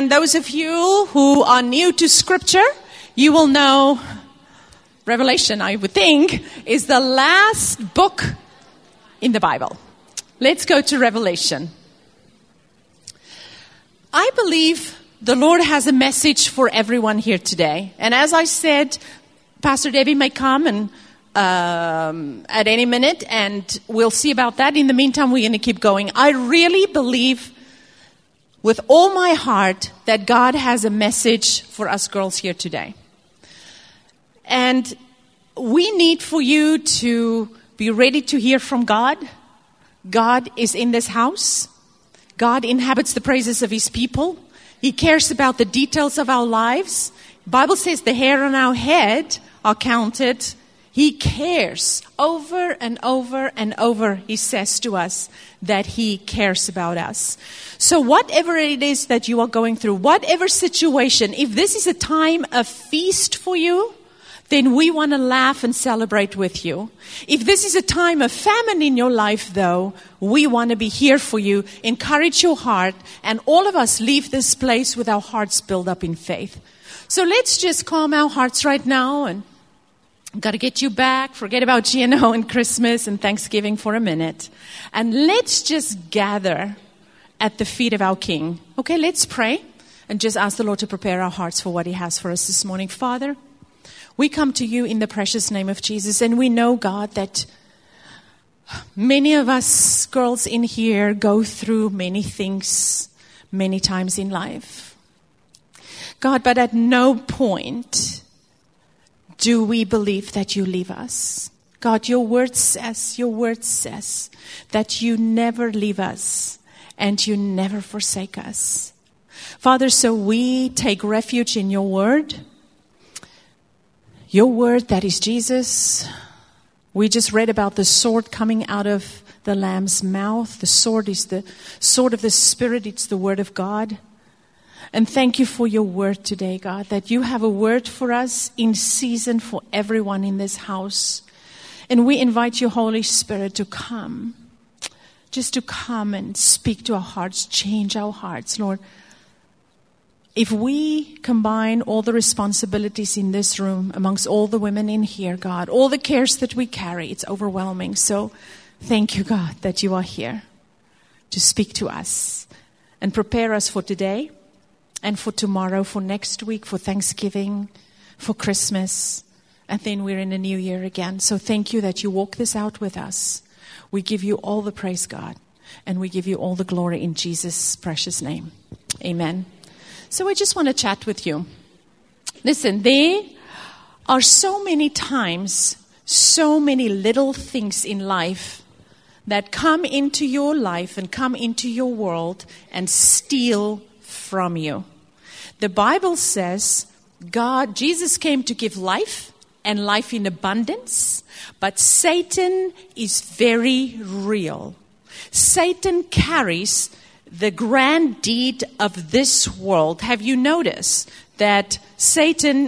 And those of you who are new to Scripture, you will know Revelation, I would think, is the last book in the Bible. Let's go to Revelation. I believe the Lord has a message for everyone here today. And as I said, Pastor Debbie may come and at any minute, and we'll see about that. In the meantime, we're going to keep going. I really believe with all my heart that God has a message for us girls here today. And we need for you to be ready to hear from God. God is in this house. God inhabits the praises of His people. He cares about the details of our lives. The Bible says the hair on our head are counted. He cares over and over and over. He says to us that He cares about us. So whatever it is that you are going through, whatever situation, if this is a time of feast for you, then we want to laugh and celebrate with you. If this is a time of famine in your life, though, we want to be here for you, encourage your heart, and all of us leave this place with our hearts built up in faith. So let's just calm our hearts right now, and I've got to get you back. Forget about GNO and Christmas and Thanksgiving for a minute. And let's just gather at the feet of our King. Okay, let's pray and just ask the Lord to prepare our hearts for what He has for us this morning. Father, we come to you in the precious name of Jesus, and we know, God, that many of us girls in here go through many things many times in life. God, but at no point do we believe that you leave us. God, your word says that you never leave us and you never forsake us. Father, so we take refuge in your word that is Jesus. We just read about the sword coming out of the Lamb's mouth. The sword is the sword of the Spirit. It's the word of God. And thank you for your word today, God, that you have a word for us in season for everyone in this house. And we invite you, Holy Spirit, to come, just to come and speak to our hearts, change our hearts, Lord. If we combine all the responsibilities in this room amongst all the women in here, God, all the cares that we carry, it's overwhelming. So thank you, God, that you are here to speak to us and prepare us for today and for tomorrow, for next week, for Thanksgiving, for Christmas, and then we're in a new year again. So thank you that you walk this out with us. We give you all the praise, God, and we give you all the glory in Jesus' precious name. Amen. So I just want to chat with you. Listen, there are so many times, so many little things in life that come into your life and come into your world and steal from you. The Bible says Jesus came to give life and life in abundance, but Satan is very real. Satan carries the grand deed of this world. Have you noticed that Satan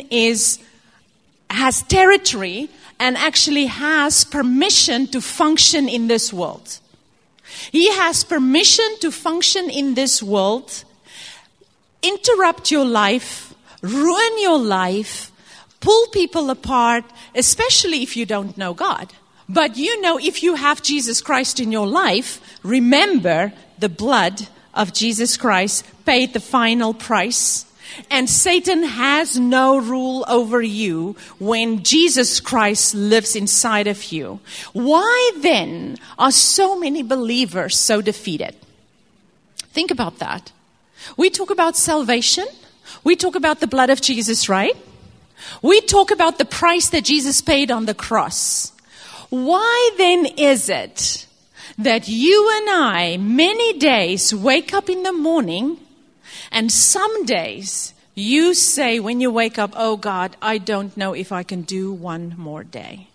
has territory and actually has permission to function in this world? He has permission to function in this world, interrupt your life, ruin your life, pull people apart, especially if you don't know God. But you know, if you have Jesus Christ in your life, remember the blood of Jesus Christ paid the final price. And Satan has no rule over you when Jesus Christ lives inside of you. Why then are so many believers so defeated? Think about that. We talk about salvation. We talk about the blood of Jesus, right? We talk about the price that Jesus paid on the cross. Why then is it that you and I many days wake up in the morning, and some days you say when you wake up, oh God, I don't know if I can do one more day.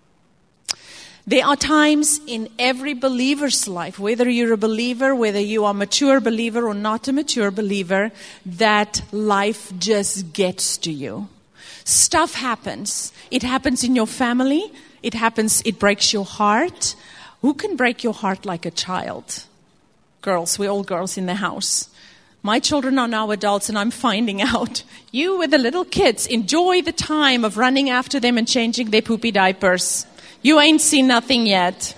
There are times in every believer's life, whether you're a believer, whether you are a mature believer or not a mature believer, that life just gets to you. Stuff happens. It happens in your family. It breaks your heart. Who can break your heart like a child? Girls, we're all girls in the house. My children are now adults, and I'm finding out. You with the little kids, enjoy the time of running after them and changing their poopy diapers. You ain't seen nothing yet.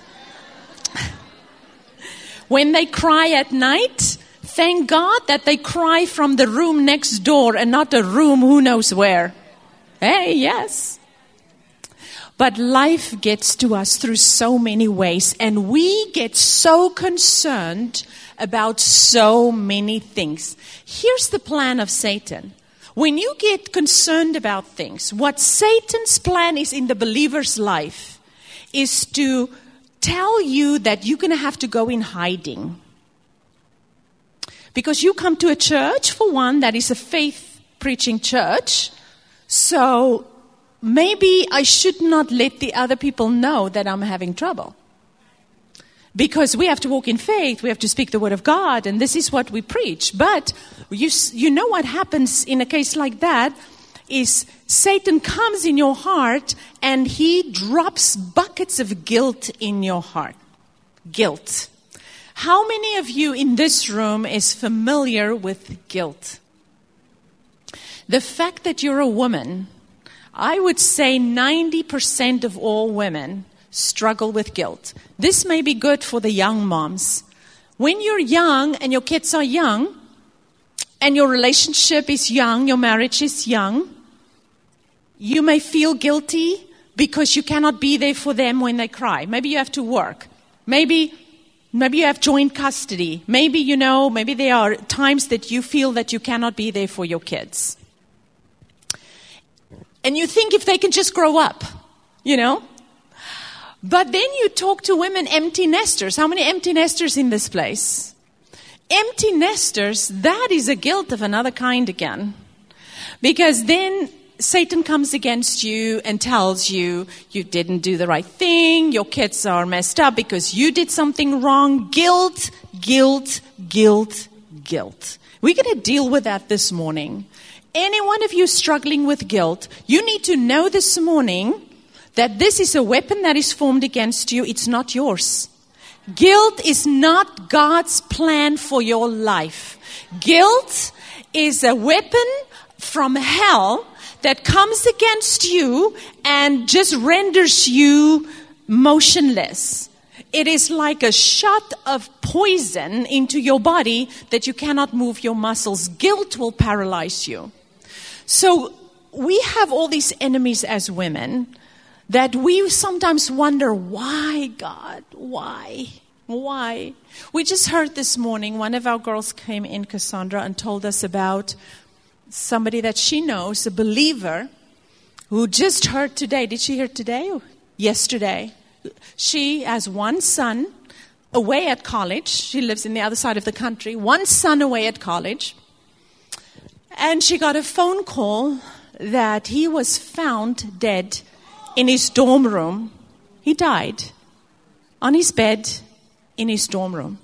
When they cry at night, thank God that they cry from the room next door and not a room who knows where. Hey, yes. But life gets to us through so many ways, and we get so concerned about so many things. Here's the plan of Satan. When you get concerned about things, what Satan's plan is in the believer's life is to tell you that you're going to have to go in hiding. Because you come to a church, for one, that is a faith-preaching church. So maybe I should not let the other people know that I'm having trouble. Because we have to walk in faith, we have to speak the word of God, and this is what we preach. But you know what happens in a case like that is Satan comes in your heart and he drops buckets of guilt in your heart. Guilt. How many of you in this room is familiar with guilt? The fact that you're a woman, I would say 90% of all women struggle with guilt. This may be good for the young moms. When you're young and your kids are young, and your relationship is young, your marriage is young, you may feel guilty because you cannot be there for them when they cry. Maybe you have to work. Maybe you have joint custody. Maybe there are times that you feel that you cannot be there for your kids. And you think if they can just grow up, But then you talk to women, empty nesters. How many empty nesters in this place? Empty nesters, that is a guilt of another kind again. Because then Satan comes against you and tells you, you didn't do the right thing, your kids are messed up because you did something wrong. Guilt, guilt, guilt, guilt. We're going to deal with that this morning. Any one of you struggling with guilt, you need to know this morning that this is a weapon that is formed against you. It's not yours. Guilt is not God's plan for your life. Guilt is a weapon from hell that comes against you and just renders you motionless. It is like a shot of poison into your body that you cannot move your muscles. Guilt will paralyze you. So we have all these enemies as women that we sometimes wonder, why, God? Why? Why? We just heard this morning, one of our girls came in, Cassandra, and told us about somebody that she knows, a believer, who just heard today. Did she hear today or yesterday? She has one son away at college. She lives in the other side of the country. One son away at college. And she got a phone call that he was found dead in his dorm room. He died on his bed in his dorm room.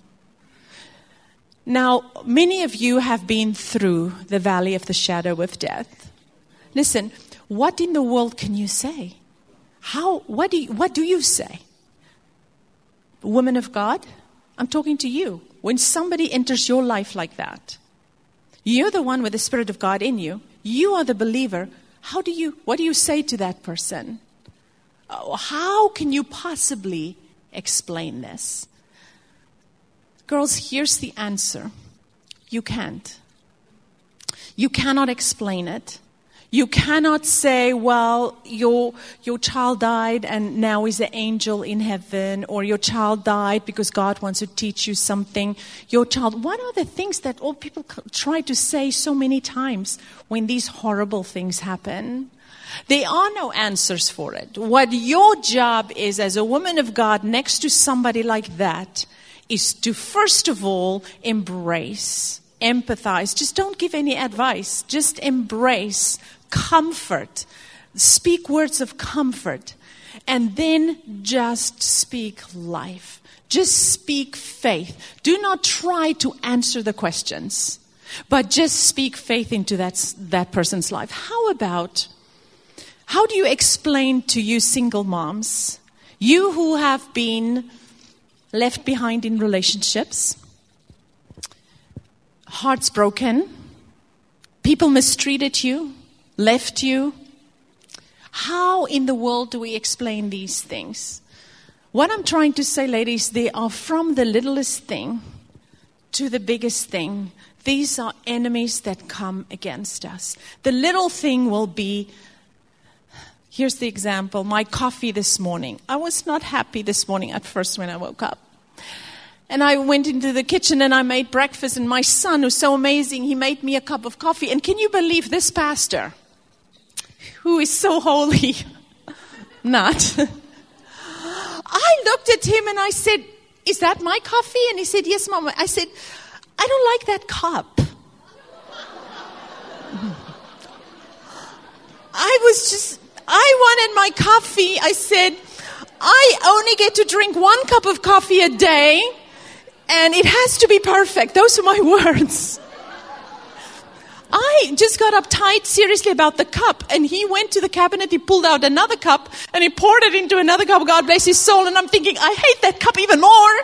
Now, many of you have been through the valley of the shadow of death. Listen, what in the world can you say? What do you say? Woman of God, I'm talking to you. When somebody enters your life like that, you're the one with the Spirit of God in you. You are the believer. What do you say to that person? How can you possibly explain this? Girls, here's the answer. You can't. You cannot explain it. You cannot say, well, your child died and now is an angel in heaven, or your child died because God wants to teach you something. What are the things that all people try to say so many times when these horrible things happen? There are no answers for it. What your job is as a woman of God next to somebody like that is to, first of all, embrace, empathize. Just don't give any advice. Just embrace, comfort. Speak words of comfort. And then just speak life. Just speak faith. Do not try to answer the questions, but just speak faith into that person's life. How do you explain to you single moms, you who have been left behind in relationships, hearts broken, people mistreated you, left you. How in the world do we explain these things? What I'm trying to say, ladies, they are from the littlest thing to the biggest thing. These are enemies that come against us. The little thing will be, here's the example, my coffee this morning. I was not happy this morning at first when I woke up. And I went into the kitchen and I made breakfast, and my son, who's so amazing, he made me a cup of coffee. And can you believe this pastor, who is so holy? Not. I looked at him and I said, is that my coffee? And he said, yes, Mama. I said, I don't like that cup. I wanted my coffee. I said, I only get to drink 1 cup of coffee a day, and it has to be perfect. Those are my words. I just got uptight seriously about the cup, and he went to the cabinet, he pulled out another cup, and he poured it into another cup. God bless his soul. And I'm thinking, I hate that cup even more.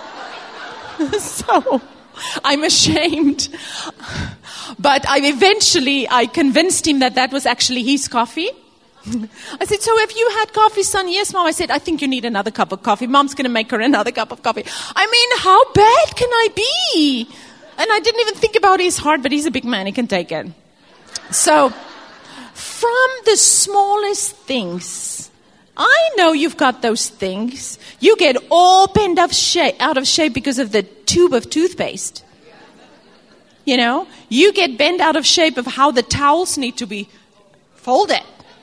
So I'm ashamed. But I convinced him that was actually his coffee. I said, so have you had coffee, son? Yes, Mom. I said, I think you need another cup of coffee. Mom's going to make her another cup of coffee. I mean, how bad can I be? And I didn't even think about his heart, but he's a big man. He can take it. So, from the smallest things, I know you've got those things. You get all bent out of shape because of the tube of toothpaste. You know, you get bent out of shape of how the towels need to be folded.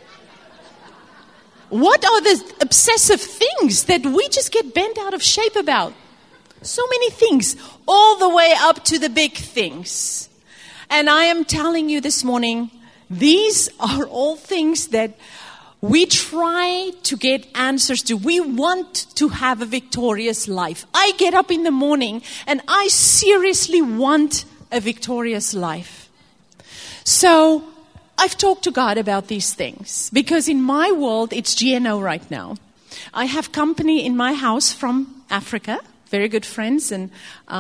What are the obsessive things that we just get bent out of shape about? So many things, all the way up to the big things. And I am telling you this morning, these are all things that we try to get answers to. We want to have a victorious life. I get up in the morning and I seriously want a victorious life. So I've talked to God about these things because in my world, it's GNO right now. I have company in my house from Africa. Very good friends and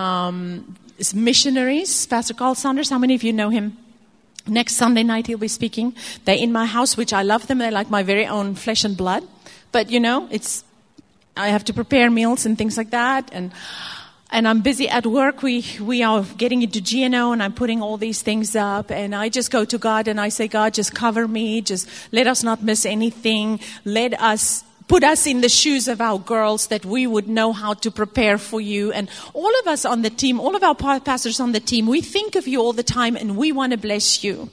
missionaries. Pastor Carl Sanders, how many of you know him? Next Sunday night he'll be speaking. They're in my house, which I love them. They're like my very own flesh and blood. But you know, I have to prepare meals and things like that. And I'm busy at work. We are getting into GNO and I'm putting all these things up. And I just go to God and I say, God, just cover me. Just let us not miss anything. Put us in the shoes of our girls that we would know how to prepare for you. And all of us on the team, all of our pastors on the team, we think of you all the time and we want to bless you.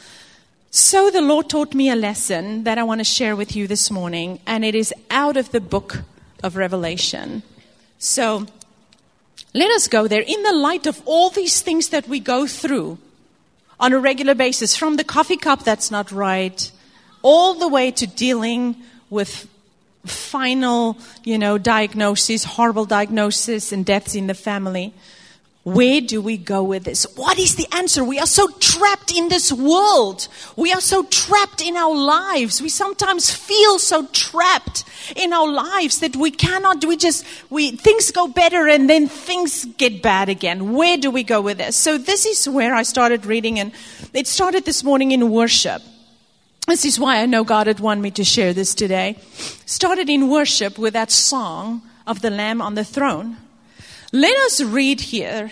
So the Lord taught me a lesson that I want to share with you this morning. And it is out of the book of Revelation. So let us go there in the light of all these things that we go through on a regular basis, from the coffee cup that's not right, all the way to dealing with final, diagnosis, horrible diagnosis and deaths in the family. Where do we go with this? What is the answer? We are so trapped in this world. We are so trapped in our lives. We sometimes feel so trapped in our lives that we cannot, things go better and then things get bad again. Where do we go with this? So this is where I started reading, and it started this morning in worship. This is why I know God had wanted me to share this today. Started in worship with that song of the Lamb on the throne. Let us read here.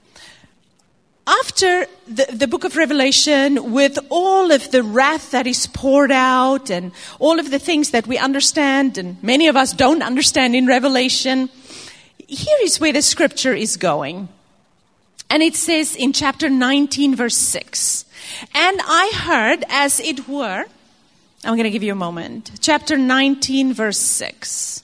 After the book of Revelation, with all of the wrath that is poured out and all of the things that we understand and many of us don't understand in Revelation, here is where the scripture is going. And it says in chapter 19, verse 6, and I heard as it were, I'm going to give you a moment, chapter 19, verse 6.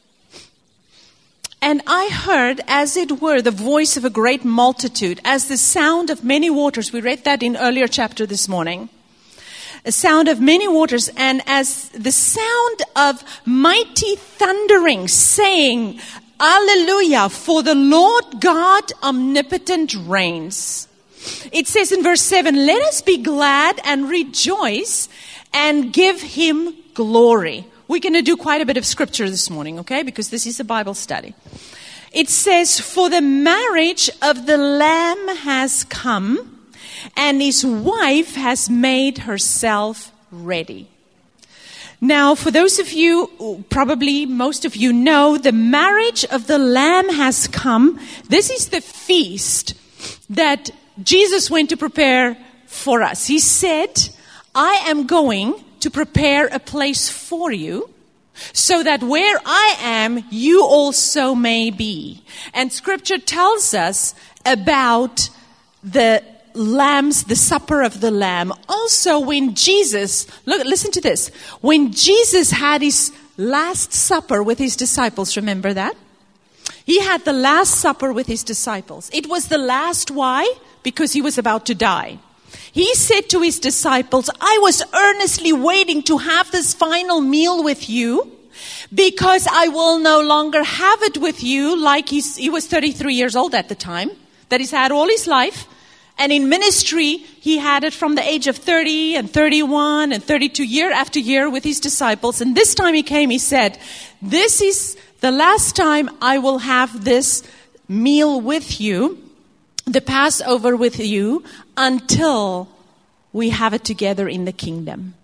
And I heard, as it were, the voice of a great multitude, as the sound of many waters. We read that in earlier chapter this morning. A sound of many waters, and as the sound of mighty thundering, saying, Alleluia, for the Lord God omnipotent reigns. It says in verse 7, let us be glad and rejoice and give him glory. We're going to do quite a bit of scripture this morning, okay? Because this is a Bible study. It says, for the marriage of the Lamb has come, and his wife has made herself ready. Now, for those of you, probably most of you know, the marriage of the Lamb has come. This is the feast that Jesus went to prepare for us. He said, I am going to prepare a place for you, so that where I am, you also may be. And Scripture tells us about the supper of the Lamb. Also, when Jesus, listen to this. When Jesus had his last supper with his disciples, remember that? He had the last supper with his disciples. It was the last. Why? Because he was about to die. He said to his disciples, I was earnestly waiting to have this final meal with you, because I will no longer have it with you. Like he was 33 years old at the time, that he's had all his life. And in ministry, he had it from the age of 30 and 31 and 32, year after year with his disciples. And this time he came, he said, this is the last time I will have this meal with you, the Passover with you, until we have it together in the kingdom.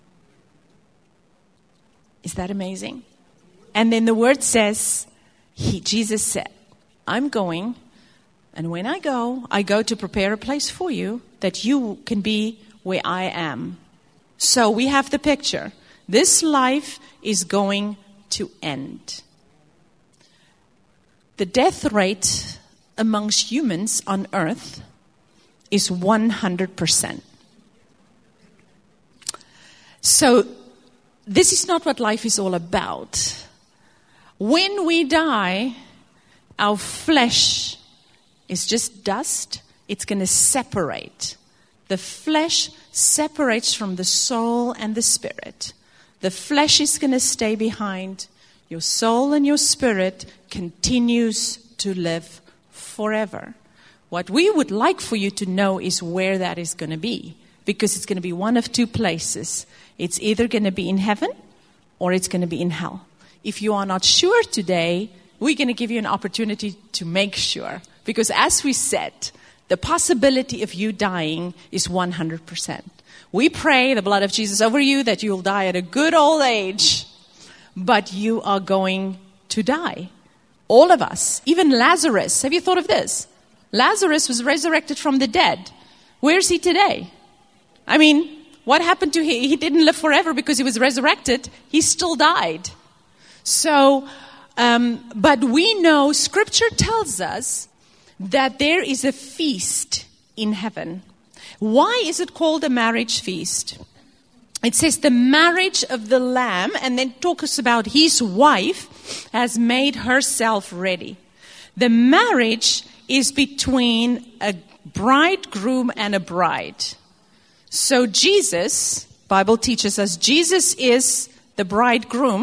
Is that amazing? And then the word says, Jesus said, I'm going, and when I go to prepare a place for you, that you can be where I am. So we have the picture. This life is going to end. The death rate amongst humans on earth is 100%. So this is not what life is all about. When we die, our flesh is just dust. It's going to separate. The flesh separates from the soul and the spirit. The flesh is going to stay behind. Your soul and your spirit continues to live forever. What we would like for you to know is where that is going to be, because it's going to be one of two places. It's either going to be in heaven or it's going to be in hell. If you are not sure today, we're going to give you an opportunity to make sure. Because as we said, the possibility of you dying is 100%. We pray the blood of Jesus over you that you'll die at a good old age. But you are going to die. All of us. Even Lazarus. Have you thought of this? Lazarus was resurrected from the dead. Where is he today? I mean, what happened to him? He didn't live forever because he was resurrected. He still died. So, but we know Scripture tells us that there is a feast in heaven. Why is it called a marriage feast? It says the marriage of the Lamb, and then talks about his wife has made herself ready. The marriage is between a bridegroom and a bride. So Jesus, Bible teaches us, Jesus is the bridegroom,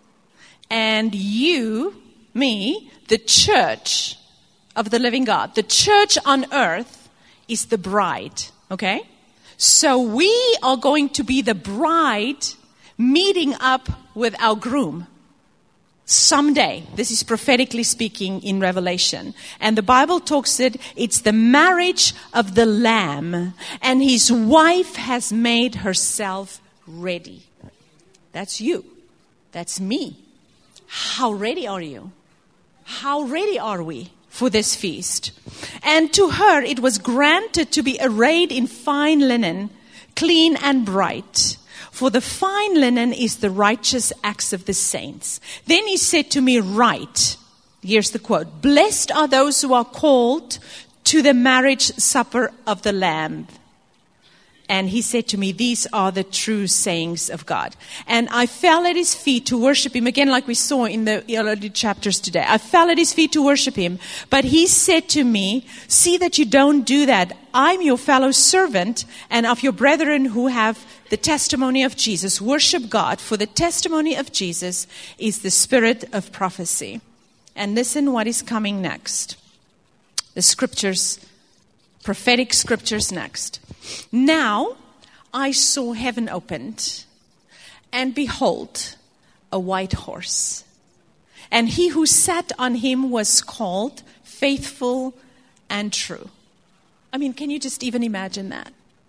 and you, me, the church of the living God. The church on earth is the bride, okay? So we are going to be the bride meeting up with our groom someday. This is prophetically speaking in Revelation. And the Bible talks it's the marriage of the Lamb, and his wife has made herself ready. That's you. That's me. How ready are you? How ready are we for this feast? And to her it was granted to be arrayed in fine linen, clean and bright. For the fine linen is the righteous acts of the saints. Then he said to me, write. Here's the quote. Blessed are those who are called to the marriage supper of the Lamb. And he said to me, these are the true sayings of God. And I fell at his feet to worship him. Again, like we saw in the early chapters today. I fell at his feet to worship him. But he said to me, see that you don't do that. I'm your fellow servant and of your brethren who have the testimony of Jesus. Worship God, for the testimony of Jesus is the spirit of prophecy. And listen what is coming next. The scriptures, prophetic scriptures next. Now I saw heaven opened, and behold, a white horse. And he who sat on him was called Faithful and True. I mean, can you just even imagine that?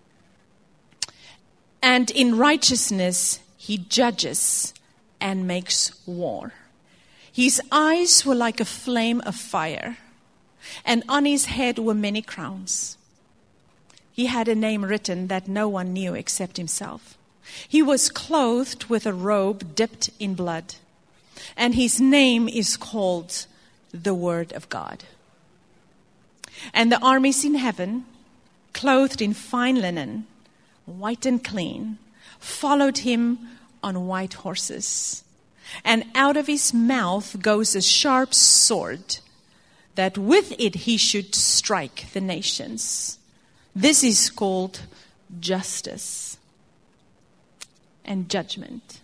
And in righteousness he judges and makes war. His eyes were like a flame of fire, and on his head were many crowns. He had a name written that no one knew except himself. He was clothed with a robe dipped in blood, and his name is called the Word of God. And the armies in heaven, clothed in fine linen, white and clean, followed him on white horses. And out of his mouth goes a sharp sword, that with it he should strike the nations. This is called justice and judgment.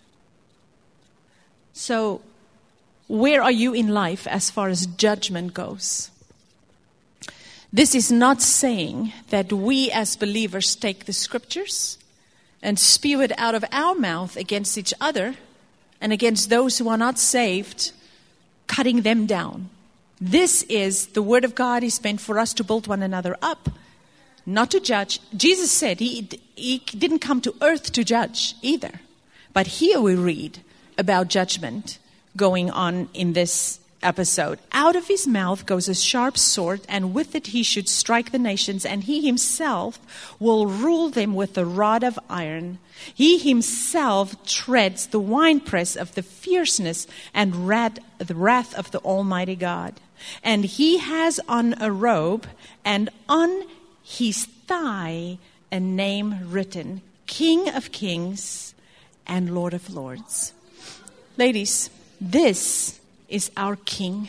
So, where are you in life as far as judgment goes? This is not saying that we as believers take the scriptures and spew it out of our mouth against each other and against those who are not saved, cutting them down. This is the Word of God is meant for us to build one another up, not to judge. Jesus said he didn't come to earth to judge either. But here we read about judgment going on in this episode. Out of his mouth goes a sharp sword, and with it he should strike the nations, and he himself will rule them with a rod of iron. He himself treads the winepress of the fierceness and the wrath of the Almighty God. And he has on a robe, and on his thigh a name written, King of Kings and Lord of Lords. Ladies, this is our King.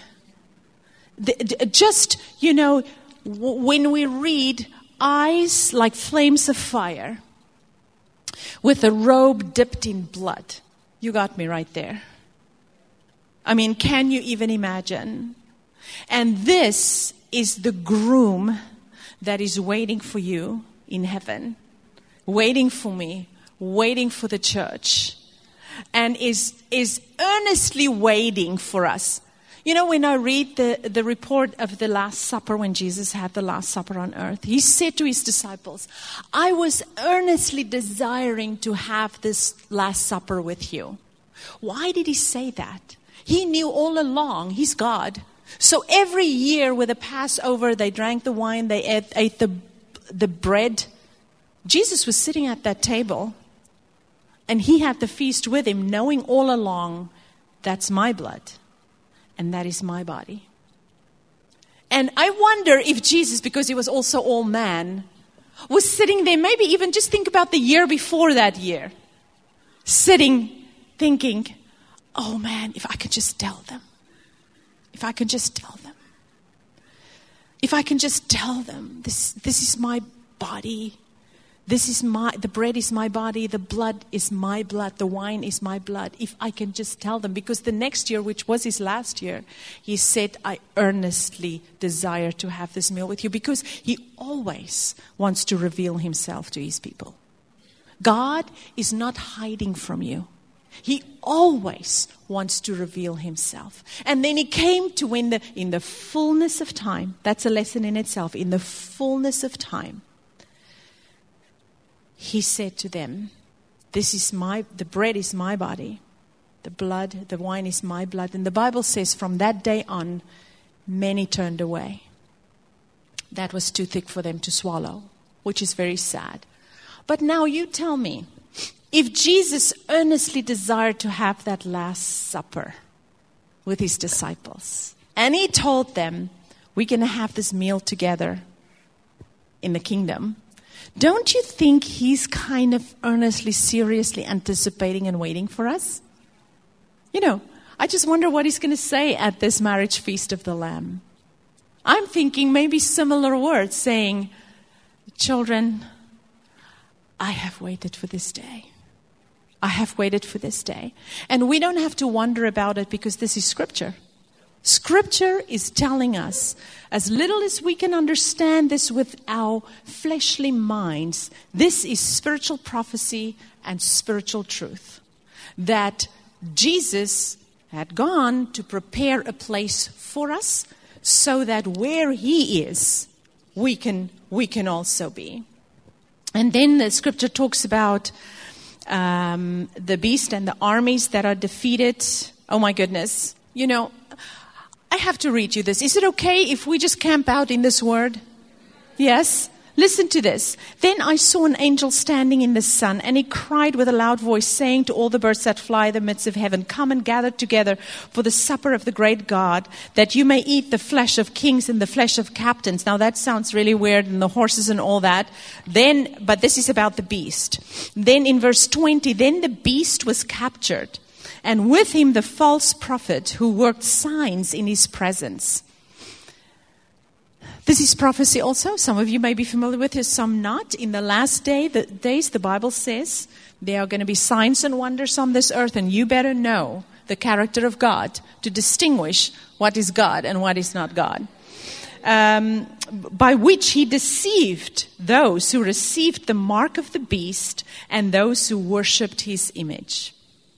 Just, when we read eyes like flames of fire with a robe dipped in blood, you got me right there. I mean, can you even imagine? And this is the groom that is waiting for you in heaven, waiting for me, waiting for the church, and is earnestly waiting for us. You know, when I read the report of the Last Supper, when Jesus had the Last Supper on earth, he said to his disciples, I was earnestly desiring to have this Last Supper with you. Why did he say that? He knew all along, he's God. So every year with the Passover, they drank the wine, they ate the bread. Jesus was sitting at that table, and he had the feast with him, knowing all along, that's my blood, and that is my body. And I wonder if Jesus, because he was also all man, was sitting there, maybe even just think about the year before that year, sitting, thinking, oh man, if I could just tell them. If I can just tell them. If I can just tell them, this is my body. The bread is my body, the blood is my blood, the wine is my blood. If I can just tell them, because the next year, which was his last year, he said, I earnestly desire to have this meal with you, because he always wants to reveal himself to his people. God is not hiding from you. He always wants to reveal himself. And then he came to in the fullness of time. That's a lesson in itself. In the fullness of time, he said to them, the bread is my body. The wine is my blood. And the Bible says from that day on, many turned away. That was too thick for them to swallow, which is very sad. But now you tell me, if Jesus earnestly desired to have that Last Supper with his disciples, and he told them, we're going to have this meal together in the kingdom, don't you think he's kind of earnestly, seriously anticipating and waiting for us? I just wonder what he's going to say at this marriage feast of the Lamb. I'm thinking maybe similar words, saying, children, I have waited for this day. I have waited for this day. And we don't have to wonder about it, because this is Scripture. Scripture is telling us, as little as we can understand this with our fleshly minds, this is spiritual prophecy and spiritual truth. That Jesus had gone to prepare a place for us so that where he is, we can also be. And then the scripture talks about the beast and the armies that are defeated. Oh my goodness. You know, I have to read you this. Is it okay if we just camp out in this word? Yes? Listen to this. Then I saw an angel standing in the sun, and he cried with a loud voice, saying to all the birds that fly in the midst of heaven, come and gather together for the supper of the great God, that you may eat the flesh of kings and the flesh of captains. Now that sounds really weird, and the horses and all that. But this is about the beast. Then in verse 20, then the beast was captured, and with him the false prophet who worked signs in his presence. This is prophecy also. Some of you may be familiar with it, some not. In the last days, the Bible says there are going to be signs and wonders on this earth, and you better know the character of God to distinguish what is God and what is not God. By which he deceived those who received the mark of the beast and those who worshipped his image.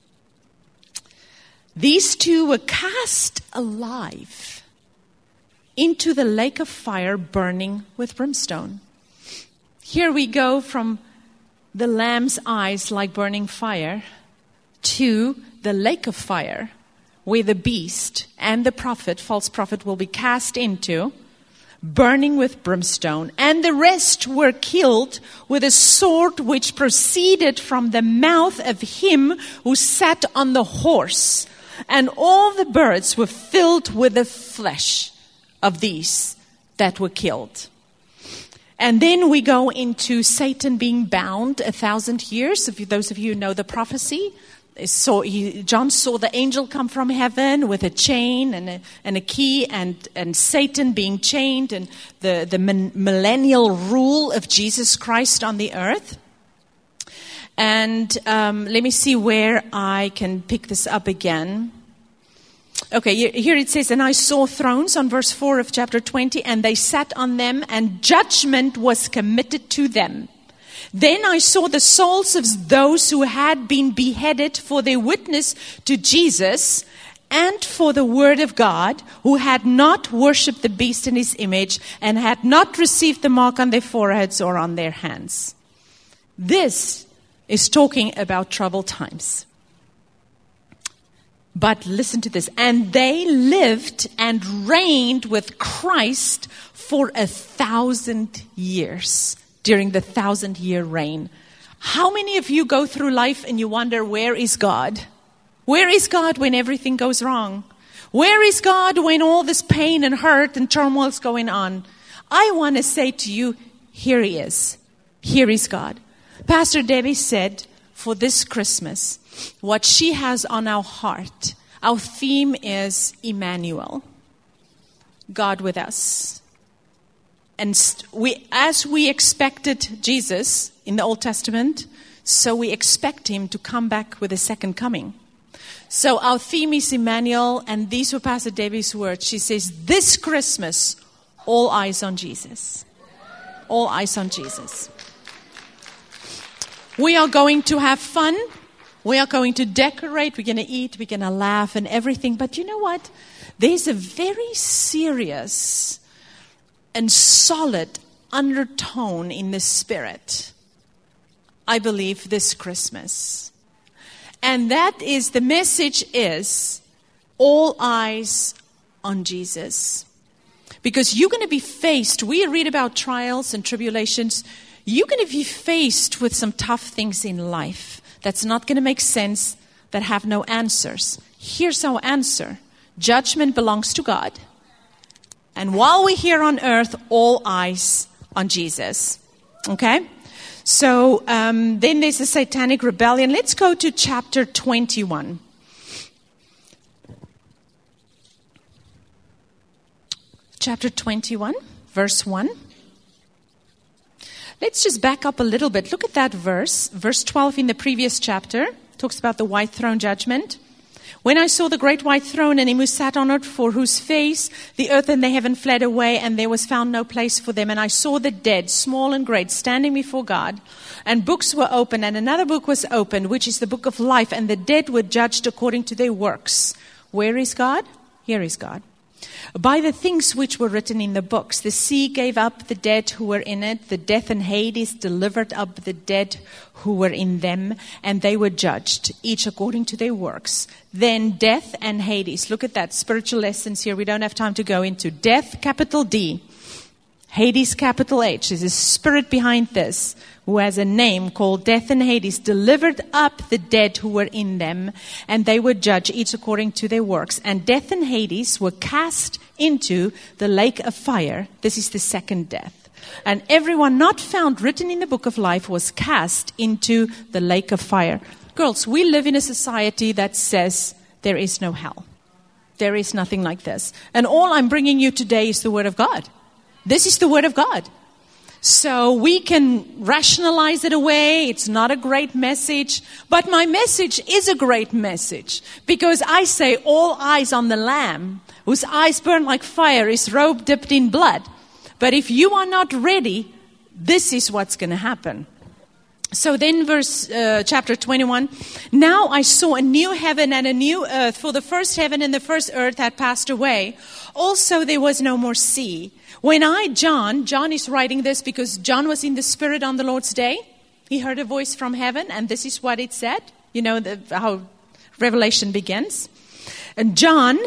These two were cast alive into the lake of fire burning with brimstone. Here we go from the lamb's eyes like burning fire to the lake of fire where the beast and the prophet, false prophet, will be cast into, burning with brimstone. And the rest were killed with a sword which proceeded from the mouth of him who sat on the horse. And all the birds were filled with the flesh of these that were killed. And then we go into Satan being bound 1,000 years. If those of you who know the prophecy, John saw the angel come from heaven with a chain and a key, and Satan being chained, and the millennial rule of Jesus Christ on the earth. And let me see where I can pick this up again. Okay, here it says, and I saw thrones on verse 4 of chapter 20, and they sat on them, and judgment was committed to them. Then I saw the souls of those who had been beheaded for their witness to Jesus and for the word of God, who had not worshipped the beast in his image and had not received the mark on their foreheads or on their hands. This is talking about troubled times. But listen to this. And they lived and reigned with Christ for 1,000 years during the 1,000-year reign. How many of you go through life and you wonder, where is God? Where is God when everything goes wrong? Where is God when all this pain and hurt and turmoil is going on? I want to say to you, here he is. Here is God. Pastor Debbie said, for this Christmas, what she has on our heart, our theme is Emmanuel, God with us. And as we expected Jesus in the Old Testament, so we expect him to come back with a second coming. So our theme is Emmanuel, and these were Pastor Debbie's words. She says, this Christmas, all eyes on Jesus. All eyes on Jesus. We are going to have fun. We are going to decorate. We're going to eat. We're going to laugh and everything. But you know what? There's a very serious and solid undertone in the spirit, I believe, this Christmas. And that is, the message is, all eyes on Jesus. Because you're going to be faced, we read about trials and tribulations, you're going to be faced with some tough things in life that's not going to make sense, that have no answers. Here's our answer. Judgment belongs to God. And while we're here on earth, all eyes on Jesus. Okay? So then there's the satanic rebellion. Let's go to chapter 21. Chapter 21, verse 1. Let's just back up a little bit. Look at that verse. Verse 12 in the previous chapter talks about the white throne judgment. When I saw the great white throne and him who sat on it, for whose face the earth and the heaven fled away, and there was found no place for them. And I saw the dead, small and great, standing before God. And books were opened, and another book was opened, which is the book of life. And the dead were judged according to their works, Where is God? Here is God. By the things which were written in the books, the sea gave up the dead who were in it. The death and Hades delivered up the dead who were in them, and they were judged, each according to their works. Then death and Hades. Look at that, spiritual lessons here. We don't have time to go into. Death, capital D. Hades, capital H. There's a spirit behind this who has a name called Death and Hades, delivered up the dead who were in them, and they were judged, each according to their works. And Death and Hades were cast into the lake of fire. This is the second death. And everyone not found written in the book of life was cast into the lake of fire. Girls, we live in a society that says there is no hell. There is nothing like this. And all I'm bringing you today is the Word of God. This is the Word of God. So we can rationalize it away. It's not a great message. But my message is a great message. Because I say all eyes on the Lamb, whose eyes burn like fire, his robe dipped in blood. But if you are not ready, this is what's going to happen. So then chapter 21, now I saw a new heaven and a new earth, for the first heaven and the first earth had passed away. Also there was no more sea. When John is writing this because John was in the Spirit on the Lord's day. He heard a voice from heaven, and this is what it said. You know how Revelation begins. And John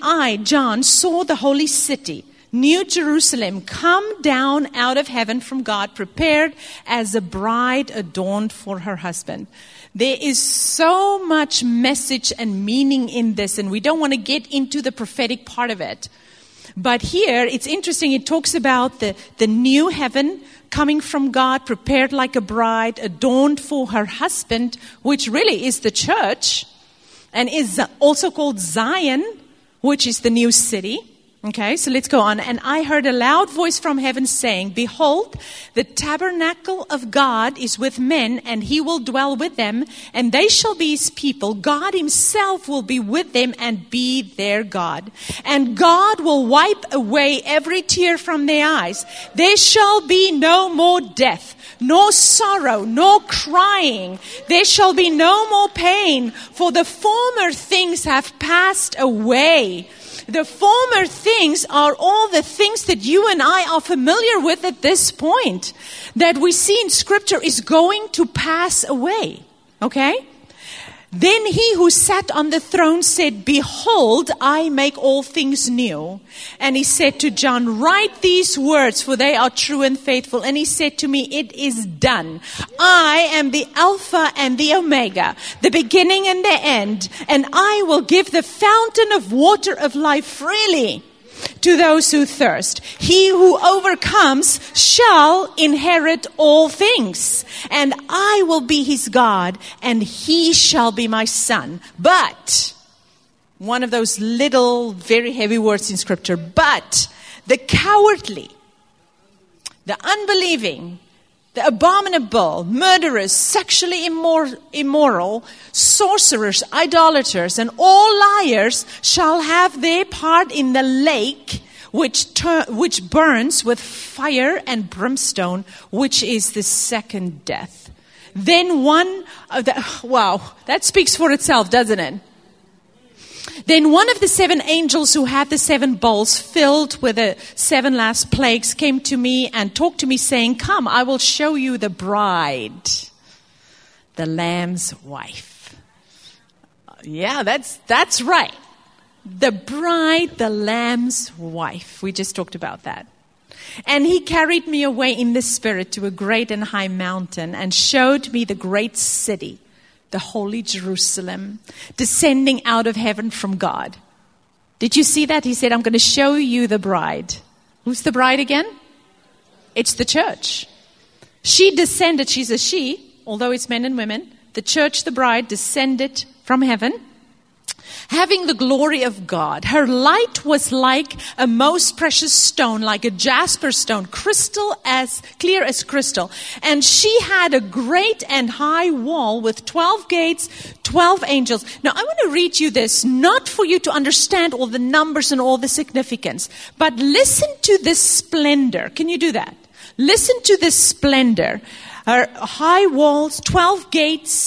saw the holy city, New Jerusalem, come down out of heaven from God, prepared as a bride adorned for her husband. There is so much message and meaning in this, and we don't want to get into the prophetic part of it. But here, it's interesting, it talks about the new heaven coming from God, prepared like a bride, adorned for her husband, which really is the church, and is also called Zion, which is the new city. Okay, so let's go on. And I heard a loud voice from heaven saying, behold, the tabernacle of God is with men, and he will dwell with them, and they shall be his people. God himself will be with them and be their God. And God will wipe away every tear from their eyes. There shall be no more death, nor sorrow, nor crying. There shall be no more pain, for the former things have passed away. The former things are all the things that you and I are familiar with at this point, that we see in Scripture is going to pass away. Okay? Then he who sat on the throne said, behold, I make all things new. And he said to John, write these words, for they are true and faithful. And he said to me, it is done. I am the Alpha and the Omega, the beginning and the end. And I will give the fountain of water of life freely to those who thirst. He who overcomes shall inherit all things, and I will be his God, and he shall be my son. But, one of those little, very heavy words in Scripture, but the cowardly, the unbelieving, the abominable, murderers, sexually immoral, sorcerers, idolaters, and all liars shall have their part in the lake which burns with fire and brimstone, which is the second death. Then that speaks for itself, doesn't it? Then one of the seven angels who had the seven bowls filled with the seven last plagues came to me and talked to me saying, come, I will show you the bride, the Lamb's wife. Yeah, that's right. The bride, the Lamb's wife. We just talked about that. And he carried me away in the Spirit to a great and high mountain and showed me the great city, the holy Jerusalem, descending out of heaven from God. Did you see that? He said, I'm going to show you the bride. Who's the bride again? It's the church. She descended, she's a she, although it's men and women. The church, the bride, descended from heaven, having the glory of God. Her light was like a most precious stone, like a jasper stone, crystal as clear as crystal. And she had a great and high wall with 12 gates, 12 angels. Now, I want to read you this, not for you to understand all the numbers and all the significance, but listen to this splendor. Can you do that? Listen to this splendor. Her high walls, 12 gates,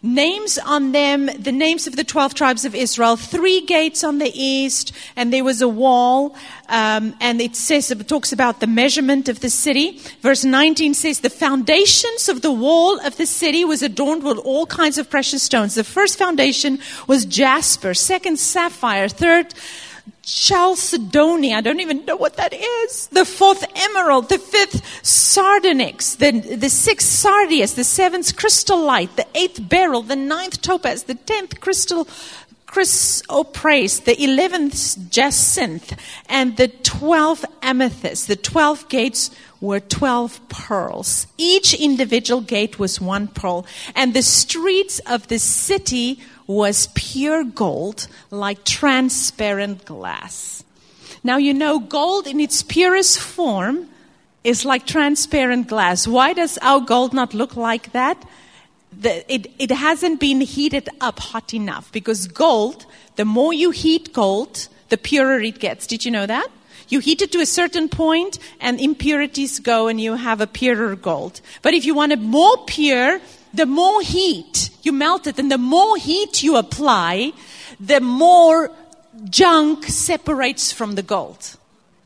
names on them, the names of the 12 tribes of Israel, 3 gates on the east, and there was a wall, and it talks about the measurement of the city. Verse 19 says, the foundations of the wall of the city was adorned with all kinds of precious stones. The first foundation was jasper, second sapphire, third chalcedony, I don't even know what that is. The fourth emerald, the fifth sardonyx, the sixth sardius, the seventh crystallite, the eighth beryl, the ninth topaz, the 10th chrysoprase, the 11th jacinth, and the 12th amethyst. The 12 gates were 12 pearls. Each individual gate was 1 pearl, and the streets of the city was pure gold, like transparent glass. Now, you know, gold in its purest form is like transparent glass. Why does our gold not look like that? It hasn't been heated up hot enough, because gold, the more you heat gold, the purer it gets. Did you know that? You heat it to a certain point and impurities go and you have a purer gold. But if you want it more pure, the more heat you melt it, and the more heat you apply, the more junk separates from the gold.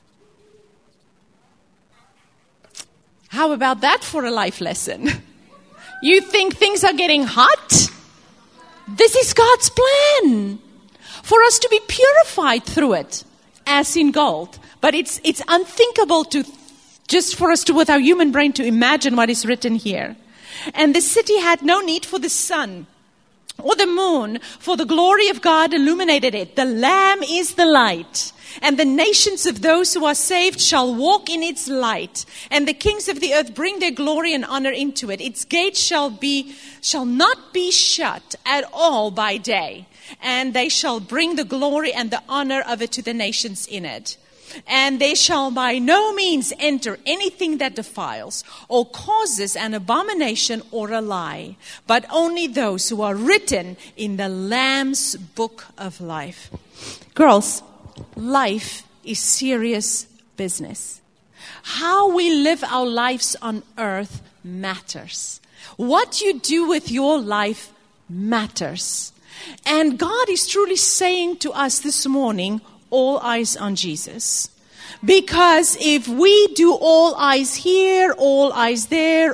How about that for a life lesson? You think things are getting hot? This is God's plan for us to be purified through it, as in gold. But it's unthinkable to just for us to, with our human brain, to imagine what is written here. And the city had no need for the sun or the moon, for the glory of God illuminated it. The Lamb is the light, and the nations of those who are saved shall walk in its light. And the kings of the earth bring their glory and honor into it. Its gates shall not be shut at all by day, and they shall bring the glory and the honor of it to the nations in it. And they shall by no means enter anything that defiles or causes an abomination or a lie, but only those who are written in the Lamb's book of life. Girls, life is serious business. How we live our lives on earth matters. What you do with your life matters. And God is truly saying to us this morning, all eyes on Jesus. Because if we do all eyes here, all eyes there,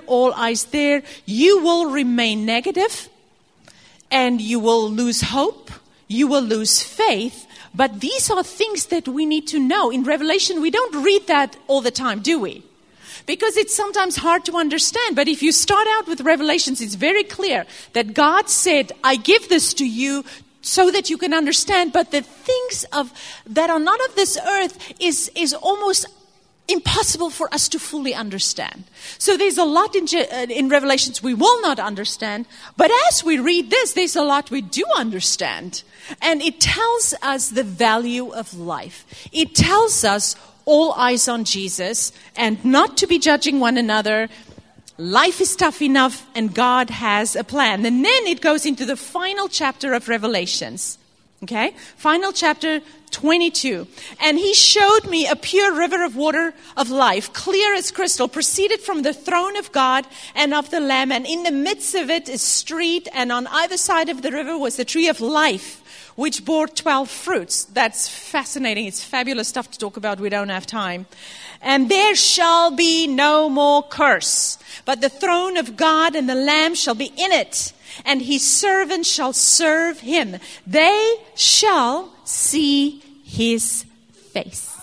you will remain negative and you will lose hope, you will lose faith. But these are things that we need to know. In Revelation, we don't read that all the time, do we? Because it's sometimes hard to understand. But if you start out with Revelations, it's very clear that God said, I give this to you so that you can understand. But the things that are not of this earth is almost impossible for us to fully understand. So there's a lot in Revelations we will not understand. But as we read this, there's a lot we do understand. And it tells us the value of life. It tells us all eyes on Jesus and not to be judging one another. Life is tough enough and God has a plan. And then it goes into the final chapter of Revelations. Okay? Final chapter 22. And he showed me a pure river of water of life, clear as crystal, proceeded from the throne of God and of the Lamb. And in the midst of it is street, and on either side of the river was the tree of life, which bore 12 fruits. That's fascinating. It's fabulous stuff to talk about. We don't have time. And there shall be no more curse, but the throne of God and the Lamb shall be in it, and his servants shall serve him. They shall see his face.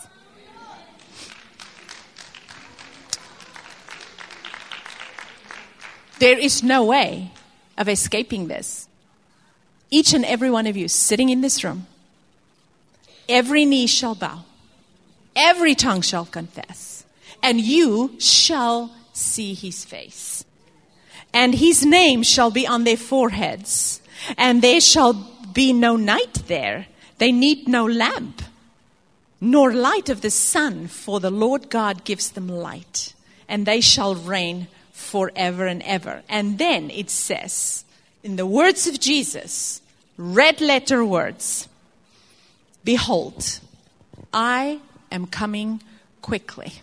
There is no way of escaping this. Each and every one of you sitting in this room, every knee shall bow, every tongue shall confess, and you shall see his face. And his name shall be on their foreheads, and there shall be no night there. They need no lamp, nor light of the sun, for the Lord God gives them light, and they shall reign forever and ever. And then it says, in the words of Jesus, red letter words, behold, I am coming quickly.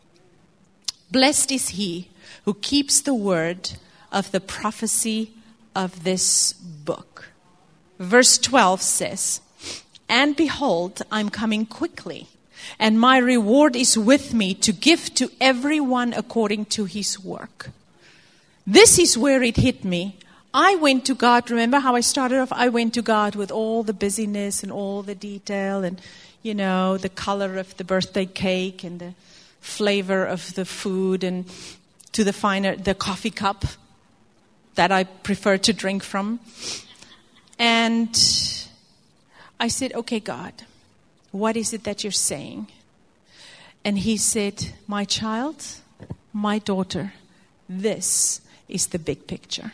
Blessed is he who keeps the word of the prophecy of this book. Verse 12 says, "And behold, I'm coming quickly, and my reward is with me to give to everyone according to his work." This is where it hit me. I went to God. Remember how I started off? I went to God with all the busyness and all the detail and, the color of the birthday cake and the flavor of the food and to the coffee cup that I prefer to drink from. And I said, "Okay, God, what is it that you're saying?" And he said, "My child, my daughter, this is the big picture."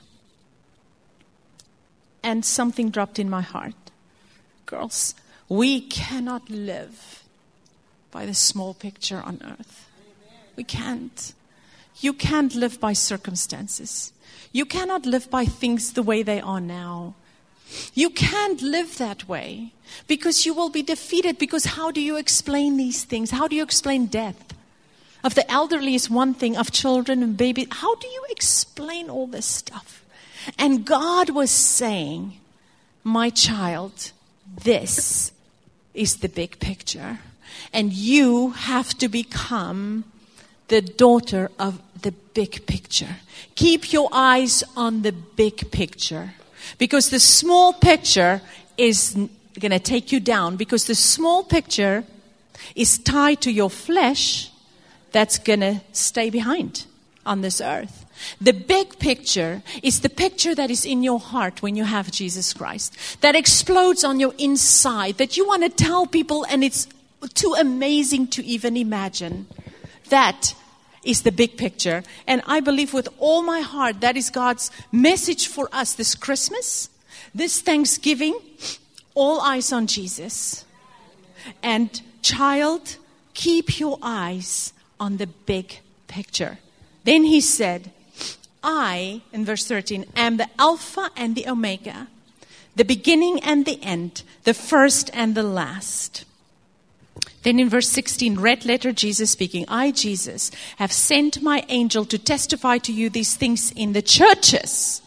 And something dropped in my heart. Girls, we cannot live by the small picture on earth. We can't. You can't live by circumstances. You cannot live by things the way they are now. You can't live that way because you will be defeated. Because how do you explain these things? How do you explain death? Of the elderly is one thing, of children and babies. How do you explain all this stuff? And God was saying, "My child, this is the big picture. And you have to become the daughter of the big picture. Keep your eyes on the big picture. Because the small picture is going to take you down. Because the small picture is tied to your flesh that's going to stay behind on this earth. The big picture is the picture that is in your heart when you have Jesus Christ. That explodes on your inside. That you want to tell people, and it's too amazing to even imagine. That is the big picture. And I believe with all my heart that is God's message for us this Christmas, this Thanksgiving. All eyes on Jesus. And child, keep your eyes on the big picture. Then he said, "I," in verse 13, "am the Alpha and the Omega, the beginning and the end, the first and the last." Then in verse 16, red letter Jesus speaking, "I, Jesus, have sent my angel to testify to you these things in the churches.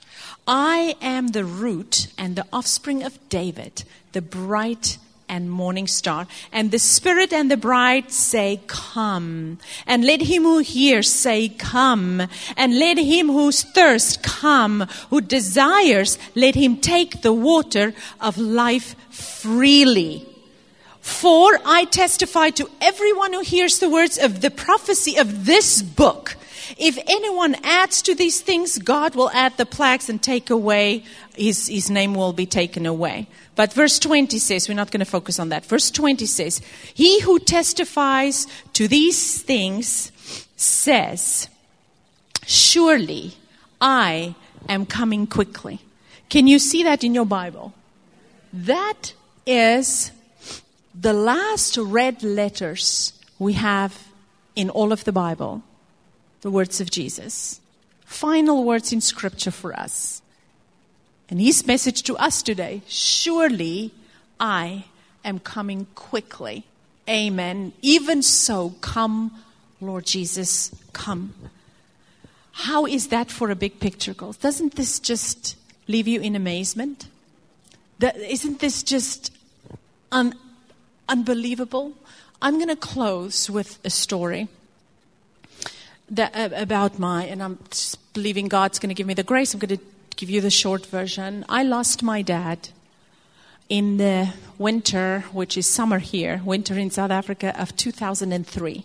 I am the root and the offspring of David, the bright and morning star. And the Spirit and the bride say, 'Come.' And let him who hears say, 'Come.' And let him who thirsts come. Who desires, let him take the water of life freely. For I testify to everyone who hears the words of the prophecy of this book. If anyone adds to these things, God will add the plagues and take away, his name will be taken away." But verse 20 says, we're not going to focus on that. Verse 20 says, "He who testifies to these things says, 'Surely I am coming quickly.'" Can you see that in your Bible? That is the last red letters we have in all of the Bible. The words of Jesus. Final words in Scripture for us. And his message to us today, "Surely I am coming quickly." Amen. Even so, come, Lord Jesus, come. How is that for a big picture, girls? Doesn't this just leave you in amazement? Isn't this just unbelievable? I'm going to close with a story. And I'm just believing God's going to give me the grace. I'm going to give you the short version. I lost my dad in the winter, which is summer here, winter in South Africa of 2003.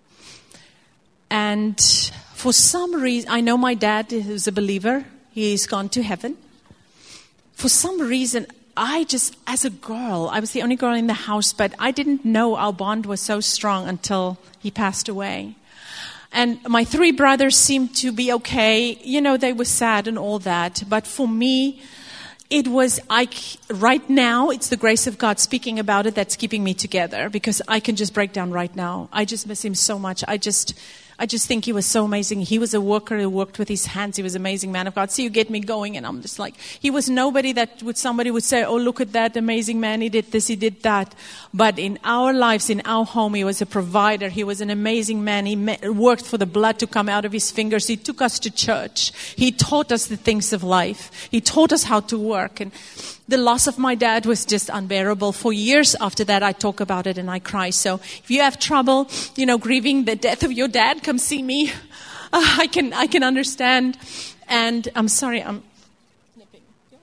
And for some reason, I know my dad is a believer. He's gone to heaven. For some reason, as a girl, I was the only girl in the house, but I didn't know our bond was so strong until he passed away. And my three brothers seemed to be okay. They were sad and all that. But for me, it was, right now, it's the grace of God speaking about it that's keeping me together. Because I can just break down right now. I just miss him so much. I just think he was so amazing. He was a worker who worked with his hands. He was an amazing man of God. See, you get me going, and I'm just like, he was nobody that somebody would say, oh, look at that amazing man. He did this, he did that. But in our lives, in our home, he was a provider. He was an amazing man. He worked for the blood to come out of his fingers. He took us to church. He taught us the things of life. He taught us how to work. And the loss of my dad was just unbearable. For years after that, I talk about it and I cry. So if you have trouble, grieving the death of your dad, come see me. I can understand. And I'm sorry, I'm snipping.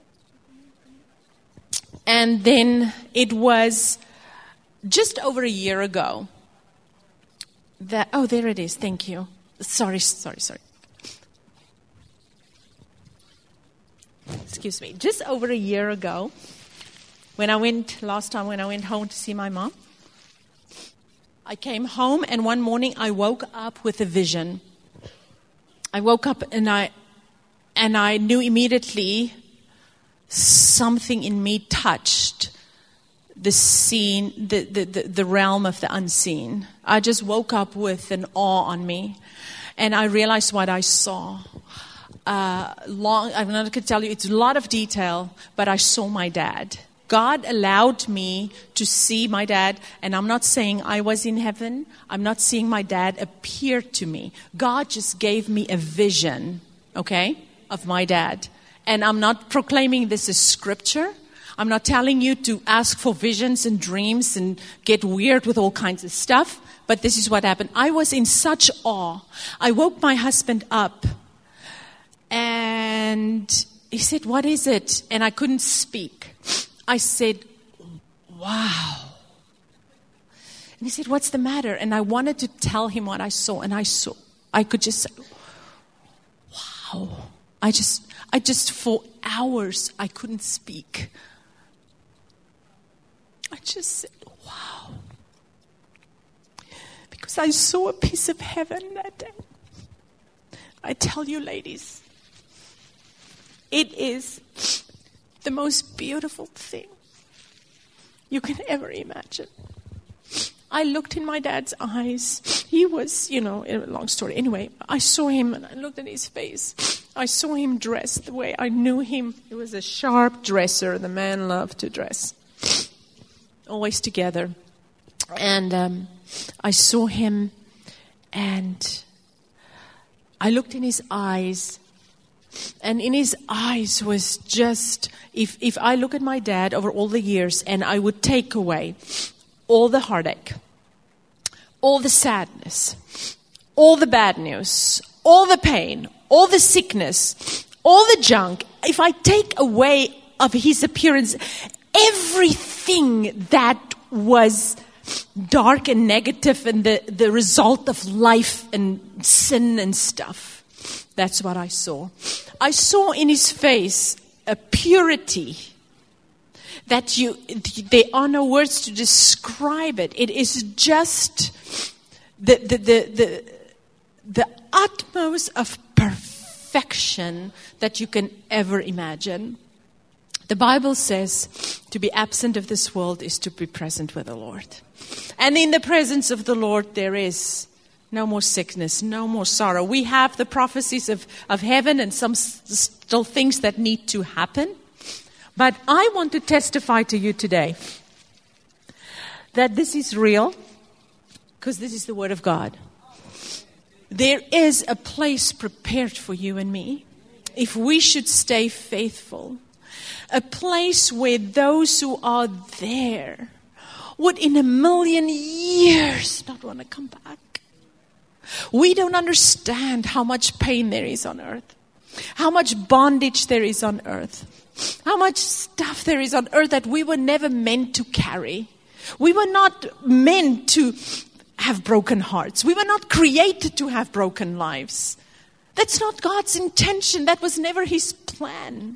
And then it was just over a year ago that, oh, there it is. Thank you. Sorry. Excuse me. Just over a year ago, last time when I went home to see my mom, I came home and one morning I woke up with a vision. I woke up and I knew immediately something in me touched the scene, the realm of the unseen. I just woke up with an awe on me, and I realized what I saw. I'm not going to tell you, it's a lot of detail, but I saw my dad. God allowed me to see my dad, and I'm not saying I was in heaven. I'm not seeing my dad appear to me. God just gave me a vision, okay, of my dad. And I'm not proclaiming this as scripture. I'm not telling you to ask for visions and dreams and get weird with all kinds of stuff, but this is what happened. I was in such awe. I woke my husband up, and he said, "What is it?" And I couldn't speak. I said, "Wow." And he said, "What's the matter?" And I wanted to tell him what I saw. And I could just say, "Wow." I just for hours, I couldn't speak. I just said, "Wow." Because I saw a piece of heaven that day. I tell you, ladies, it is the most beautiful thing you can ever imagine. I looked in my dad's eyes. He was, a long story. Anyway, I saw him and I looked at his face. I saw him dressed the way I knew him. He was a sharp dresser. The man loved to dress. Always together. And I saw him and I looked in his eyes. And in his eyes was just, if I look at my dad over all the years and I would take away all the heartache, all the sadness, all the bad news, all the pain, all the sickness, all the junk, if I take away of his appearance, everything that was dark and negative and the result of life and sin and stuff, that's what I saw. I saw in his face a purity that there are no words to describe it. It is just the utmost of perfection that you can ever imagine. The Bible says to be absent of this world is to be present with the Lord. And in the presence of the Lord there is no more sickness, no more sorrow. We have the prophecies of heaven and some still things that need to happen. But I want to testify to you today that this is real because this is the Word of God. There is a place prepared for you and me if we should stay faithful. A place where those who are there would in a million years not want to come back. We don't understand how much pain there is on earth, how much bondage there is on earth, how much stuff there is on earth that we were never meant to carry. We were not meant to have broken hearts. We were not created to have broken lives. That's not God's intention. That was never His plan.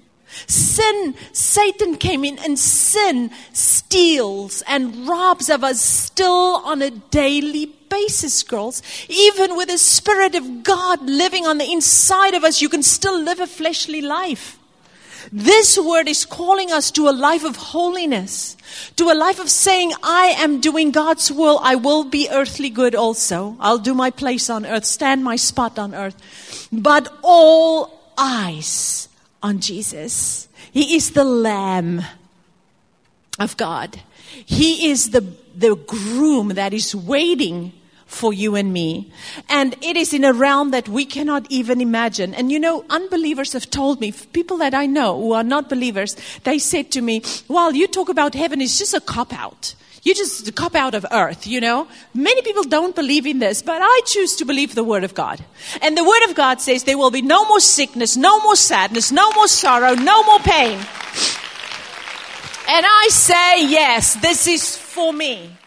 Satan came in, and sin steals and robs of us still on a daily basis, girls. Even with the Spirit of God living on the inside of us, you can still live a fleshly life. This word is calling us to a life of holiness, to a life of saying, I am doing God's will. I will be earthly good also. I'll do my place on earth, stand my spot on earth. But all eyes on Jesus. He is the Lamb of God. He is the groom that is waiting for you and me. And it is in a realm that we cannot even imagine. And you know, unbelievers have told me, people that I know who are not believers, they said to me, well, you talk about heaven, it's just a cop-out. You just cop out of earth, you know. Many people don't believe in this, but I choose to believe the Word of God. And the Word of God says there will be no more sickness, no more sadness, no more sorrow, no more pain. And I say, yes, this is for me.